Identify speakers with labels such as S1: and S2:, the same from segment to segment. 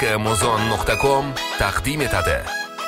S1: Muzon.com taqdim etadi.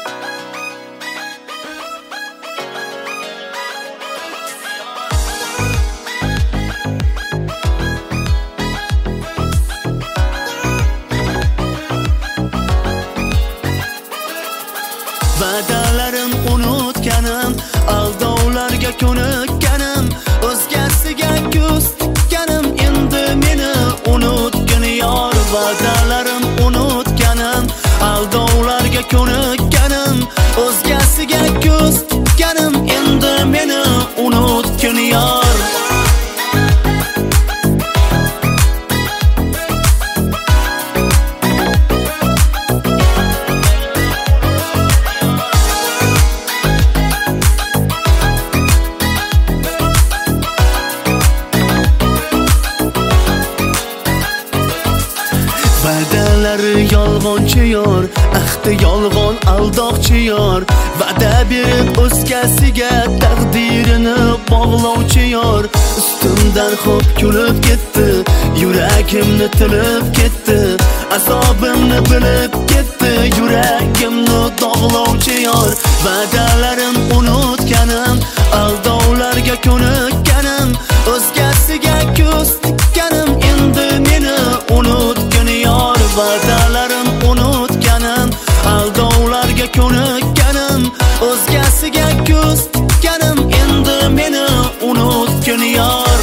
S2: Va'dalarim unutganim, aldovlarga ko'nikkanim, o'zgasiga ko'z tikkanim, endi meni unutgin yor. Va'dalarim unutganim, aldovlarga ko'nikkanim, o'zgasiga ko'z tikkanim, endi meni unutgin yor. Va'dalari yolg'onchi yor, ahdi yolg'on aldoqchi yor, va'da berib o'zgasiga taqdirini bog'lovchi yor. Ustimdan xo'p kulib ketdi, yuragimni tilib ketdi, azobimni bilib ketdi, yuragimni dog'lovchi yor. Va'dalarim unutganim, aldovlarga ko'nikkanim, o'zgasiga ko'z tikkanim, endi meni unutgin yor. Va'dalarim unutganim, aldovlarga ko'nikkanim, o'zgasiga ko'z tikkanim, endi meni unutgin yor.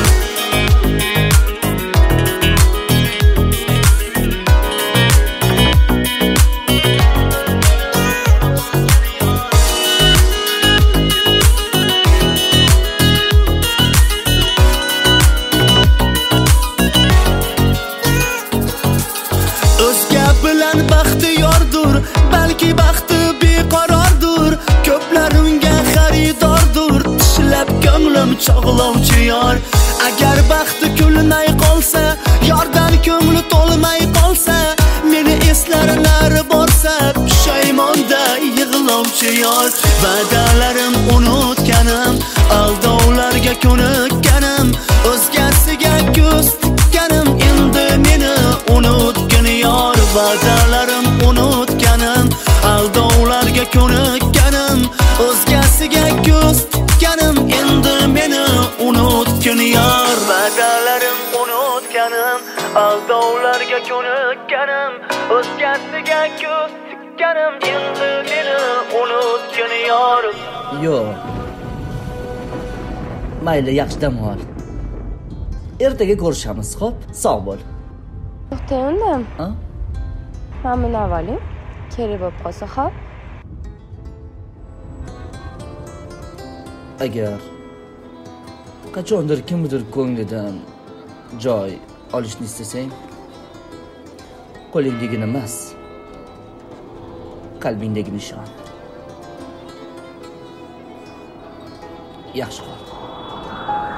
S2: O'zga bilan baxti yordur, balki baxti beqarordur, ko'plar unga xaridordur, tishlab ko'nglim chog'lovchi yor. Agar baxti kulmay qolsa, yordan ko'ngli to'lmay qolsa, meni eslarilar borsa, pushaymonda yig'lovchi yor. Va'dalarim unutganim, aldovlarga ko'nikkanim, o'zgasiga ko'z tikkanim, endi meni unutgin yor. Va'dalarim unutganim, aldovlarga ko'nikkanim, o'zgasiga ko'z tikkanim, endi meni unutgin yor. Va'dalarim unutganim, aldovlarga ko'nikkanim, o'zgasiga ko'z tikkanim, endi meni unutgin yor.
S3: Yo'q. Mayli, yaxshi dam ol. Ertaga ko'rishamiz, xo'p? Sog' bo'l.
S4: To'xtayindim.
S3: Ha?
S4: Mamnun avaling. Kerak bo'lib qolsa, xo'p.
S3: Agar qachondir kimdir ko'nglidan joy olishni istasang, qo'lingdagini emas, qalbingdagini ishon. Yaxshi qol.